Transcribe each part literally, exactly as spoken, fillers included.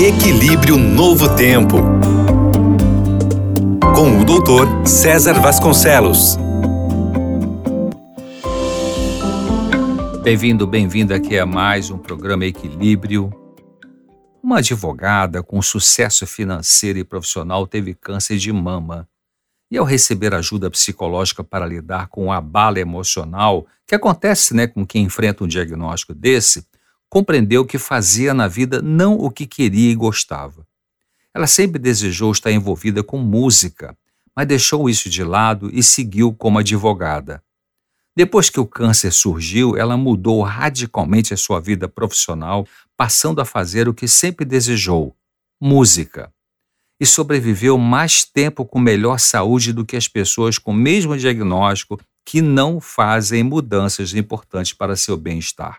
Equilíbrio Novo Tempo, com o doutor César Vasconcelos. Bem-vindo, bem-vinda aqui a mais um programa Equilíbrio. Uma advogada com sucesso financeiro e profissional teve câncer de mama. E ao receber ajuda psicológica para lidar com o abalo emocional, que acontece, né, com quem enfrenta um diagnóstico desse, compreendeu que fazia na vida não o que queria e gostava. Ela sempre desejou estar envolvida com música, mas deixou isso de lado e seguiu como advogada. Depois que o câncer surgiu, ela mudou radicalmente a sua vida profissional, passando a fazer o que sempre desejou, música. E sobreviveu mais tempo com melhor saúde do que as pessoas com o mesmo diagnóstico que não fazem mudanças importantes para seu bem-estar.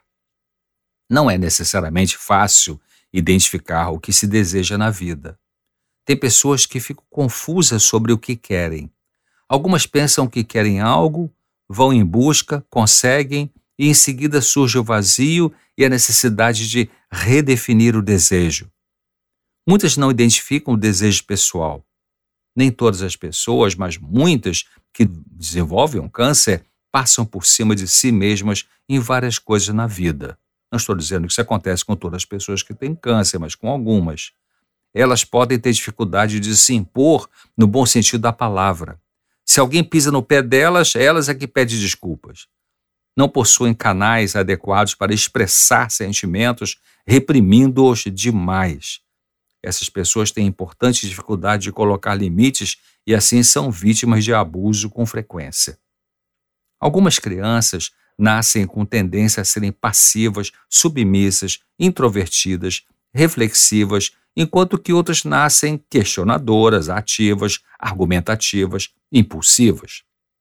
Não é necessariamente fácil identificar o que se deseja na vida. Tem pessoas que ficam confusas sobre o que querem. Algumas pensam que querem algo, vão em busca, conseguem e em seguida surge o vazio e a necessidade de redefinir o desejo. Muitas não identificam o desejo pessoal. Nem todas as pessoas, mas muitas que desenvolvem um câncer passam por cima de si mesmas em várias coisas na vida. Não estou dizendo que isso acontece com todas as pessoas que têm câncer, mas com algumas. Elas podem ter dificuldade de se impor no bom sentido da palavra. Se alguém pisa no pé delas, elas é que pedem desculpas. Não possuem canais adequados para expressar sentimentos, reprimindo-os demais. Essas pessoas têm importante dificuldade de colocar limites e assim são vítimas de abuso com frequência. Algumas crianças nascem com tendência a serem passivas, submissas, introvertidas, reflexivas, enquanto que outras nascem questionadoras, ativas, argumentativas, impulsivas.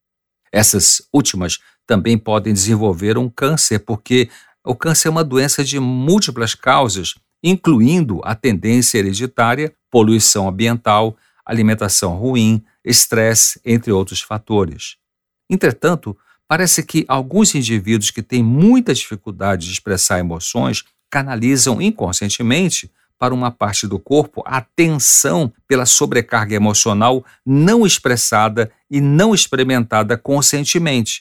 Essas últimas também podem desenvolver um câncer, porque o câncer é uma doença de múltiplas causas, incluindo a tendência hereditária, poluição ambiental, alimentação ruim, estresse, entre outros fatores. Entretanto, parece que alguns indivíduos que têm muita dificuldade de expressar emoções canalizam inconscientemente para uma parte do corpo a tensão pela sobrecarga emocional não expressada e não experimentada conscientemente.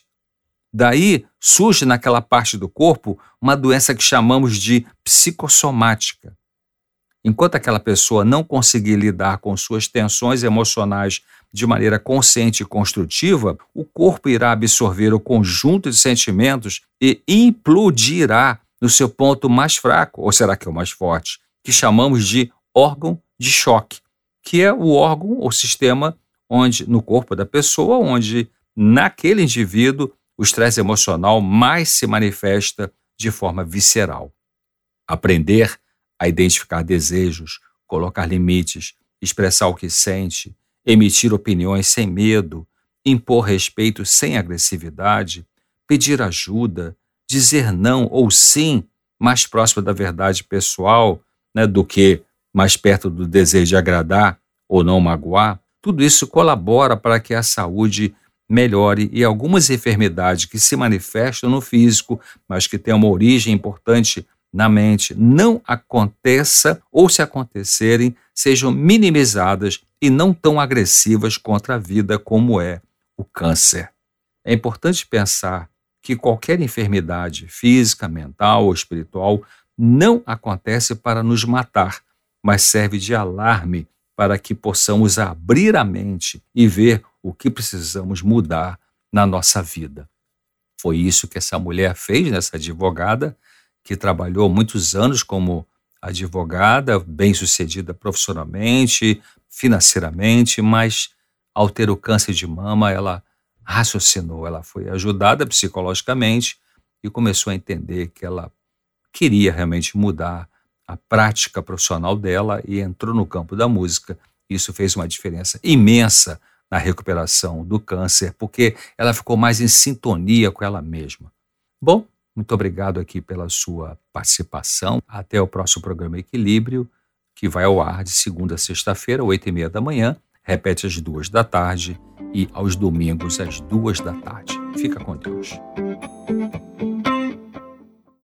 Daí surge naquela parte do corpo uma doença que chamamos de psicossomática. Enquanto aquela pessoa não conseguir lidar com suas tensões emocionais de maneira consciente e construtiva, o corpo irá absorver o conjunto de sentimentos e implodirá no seu ponto mais fraco, ou será que é o mais forte, que chamamos de órgão de choque, que é o órgão ou sistema onde, no corpo da pessoa, onde naquele indivíduo o estresse emocional mais se manifesta de forma visceral. Aprender a identificar desejos, colocar limites, expressar o que sente, emitir opiniões sem medo, impor respeito sem agressividade, pedir ajuda, dizer não ou sim mais próximo da verdade pessoal, né, do que mais perto do desejo de agradar ou não magoar, tudo isso colabora para que a saúde melhore e algumas enfermidades que se manifestam no físico, mas que têm uma origem importante na mente, não aconteça ou se acontecerem, sejam minimizadas e não tão agressivas contra a vida como é o câncer. É importante pensar que qualquer enfermidade física, mental ou espiritual não acontece para nos matar, mas serve de alarme para que possamos abrir a mente e ver o que precisamos mudar na nossa vida. Foi isso que essa mulher fez, nessa advogada, que trabalhou muitos anos como advogada, bem-sucedida profissionalmente, financeiramente, mas ao ter o câncer de mama, ela raciocinou, ela foi ajudada psicologicamente e começou a entender que ela queria realmente mudar a prática profissional dela e entrou no campo da música. Isso fez uma diferença imensa na recuperação do câncer, porque ela ficou mais em sintonia com ela mesma. Bom, muito obrigado aqui pela sua participação. Até o próximo programa Equilíbrio, que vai ao ar de segunda a sexta-feira, oito e meia da manhã, repete às duas da tarde e aos domingos às duas da tarde. Fica com Deus.